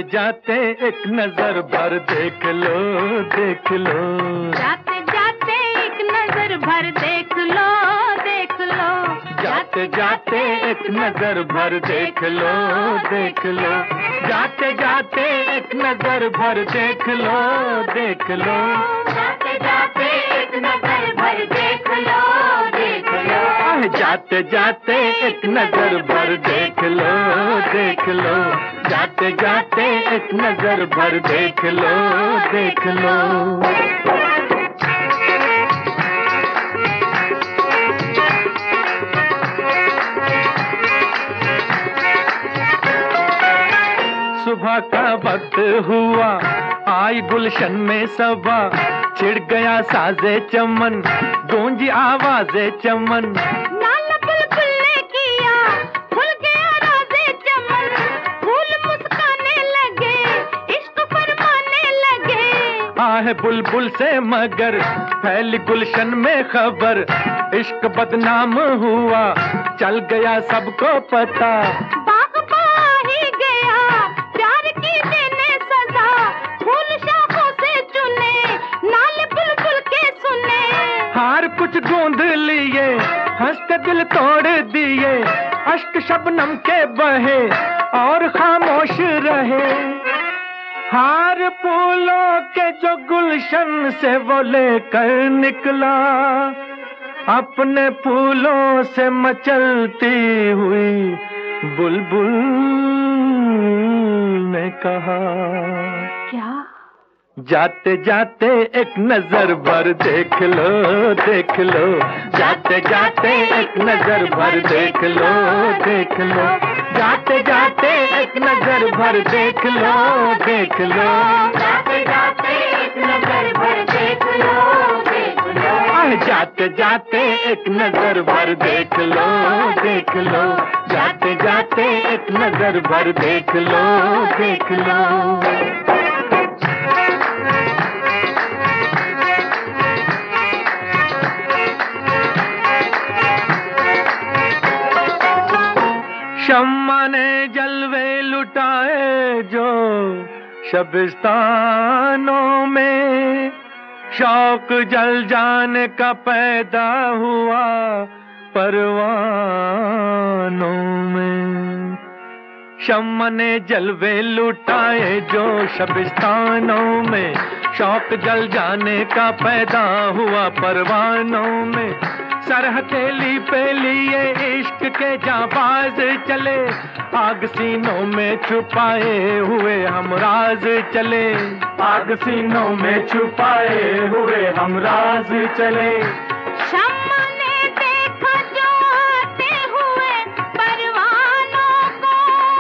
जाते एक नजर भर देख लो, देख लो। जाते जाते एक नजर भर देख लो, देख लो। जाते जाते एक नजर भर देख लो, देख लो। जाते जाते एक नजर भर देख लो, देख लो। जाते जाते एक नजर भर देख लो, देख लो। जाते जाते एक नजर भर देख लो, देख लो। जाते जाते एक नजर भर देख लो, देख लो। सुबह का वक्त हुआ, आई गुलशन में सबा, छिड़ गया साजे चमन, गूंजी आवाज़े चमन। नाला बुलबुल ने किया, खुल गया राज़े चमन, फूल मुस्काने लगे, इश्क फरमाने लगे। आहे बुलबुल से मगर फैली गुलशन में खबर, इश्क बदनाम हुआ, चल गया सबको पता। कुछ गूंद लिए, हंस के दिल तोड़ दिए, अश्क शबनम के बहे और खामोश रहे। हार फूलों के जो गुलशन से वो लेकर निकला, अपने फूलों से मचलती हुई बुलबुल ने कहा, क्या? जाते जाते एक नजर भर देख लो, देख लो। जाते जाते एक नजर भर देख लो, देख लो। जाते जाते एक नजर भर देख लो, देख लो। जाते जाते एक नजर भर देख लो, देख लो। जाते जाते एक नजर भर देख लो, देख लो। जाते जाते एक नजर भर देख लो, देख लो। शम्मा ने जलवे लुटाए जो शबिस्तानों में, शौक जल जाने का पैदा हुआ परवानों में। शम्मा ने जलवे लुटाए जो शबिस्तानों में, शौक जल जाने का पैदा हुआ परवानों में। सर हथेली पे लिए इश्क के जाबाज चले, आग सीनों में छुपाए हुए हम राज चले। आग सीनों में छुपाए हुए हम राज चले। शम्मा ने देखा जो आते हुए परवानों को,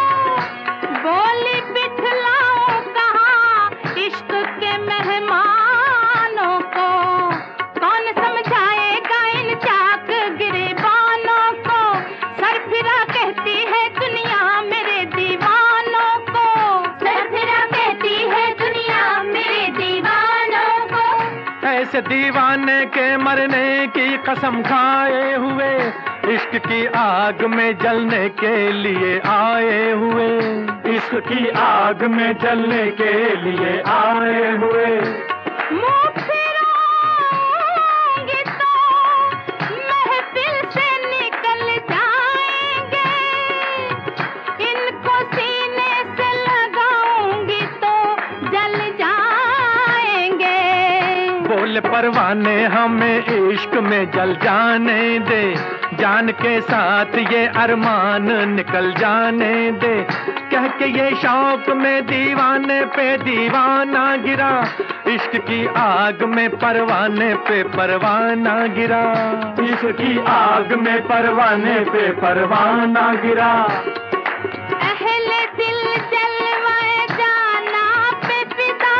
बोली बिठलाओ कहाँ इश्क के मेहमानों को। कौन समझाएगा इन चाक गिरेबानों को, सरफिरा कहती है दुनिया मेरे दीवानों को। सरफिरा कहती है दुनिया मेरे दीवानों को। ऐसे दीवाने के मरने की कसम खाए हुए, इश्क की आग में जलने के लिए आए हुए। इश्क की आग में जलने के लिए आए हुए। मुँह फिराऊंगी तो महफिल से निकल जाएंगे, इनको सीने से लगाऊंगी तो जल जाएंगे। बोल परवाने हमें इश्क में जल जाने दे, जान के साथ ये अरमान निकल जाने दे। कह के ये शौक में दीवाने पे दीवाना गिरा, इश्क की आग में परवाने पे परवाना गिरा। इश्क की आग में परवाने पे परवाना गिरा। अहले दिल जलवाए जाना पे फिदा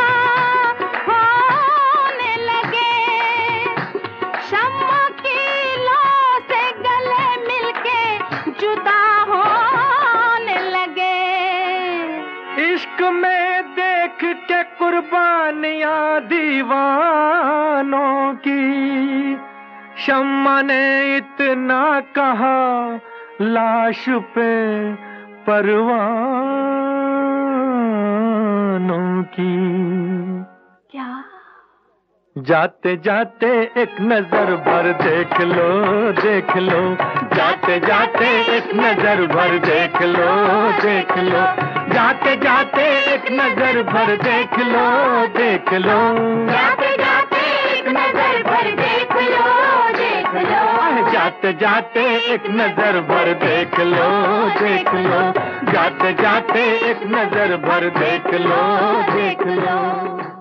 होने लगे, शम्मा की लो से गले मिलके जुदा होने लगे। इश्क में देख के कुर्बानियां दीवानों की, शम्मा ने इतना कहा लाश पे परवान की। क्या? जाते जाते एक नजर भर देख लो, देख लो। जाते जाते एक नजर भर देख लो, देख लो। जाते जाते एक नजर भर देख लो, देख लो। जाते जाते एक नजर भर देख लो, देख लो। जाते जाते एक नजर भर देख लो, देख लो। जाते जाते एक नजर भर देख लो, देख लो।